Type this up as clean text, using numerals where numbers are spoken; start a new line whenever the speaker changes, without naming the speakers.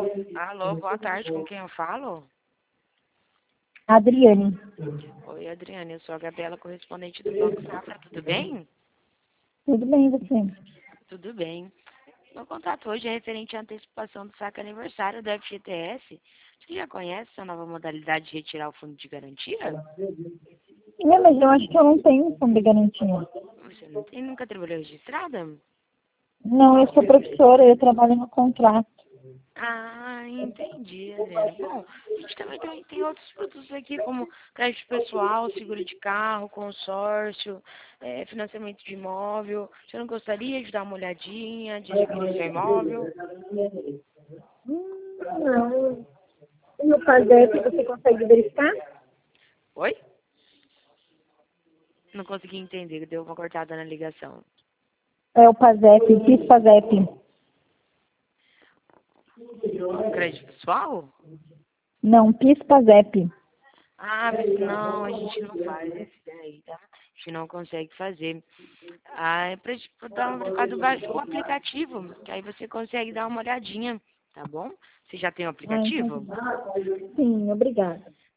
Alô, boa tarde, com quem eu falo?
Adriane.
Oi, Adriane, eu sou a Gabriela, correspondente do Banco Safra, tudo bem?
Tudo bem, você?
Tudo bem. Meu contato hoje é referente à antecipação do saque aniversário do FGTS. Você já conhece essa nova modalidade de retirar o fundo de garantia?
Mas eu acho que eu não tenho fundo de garantia.
Você não tem, nunca trabalhou registrada?
Não, eu sou professora, eu trabalho no contrato.
Ah, entendi, Adriane. Bom, a gente também tem outros produtos aqui, como crédito pessoal, seguro de carro, consórcio, financiamento de imóvel. Você não gostaria de dar uma olhadinha, de adquirir seu imóvel?
Não. E no PASEP você consegue verificar?
Oi? Não consegui entender, deu uma cortada na ligação.
É o PASEP, PIS PASEP.
Crédito pessoal?
Não, PIS PASEP.
Ah, mas não, a gente não faz esse daí, tá? A gente não consegue fazer. Ah, é pra dar por causa do aplicativo, que aí você consegue dar uma olhadinha, tá bom? Você já tem o
Ah, então.
aplicativo?
Sim, obrigada.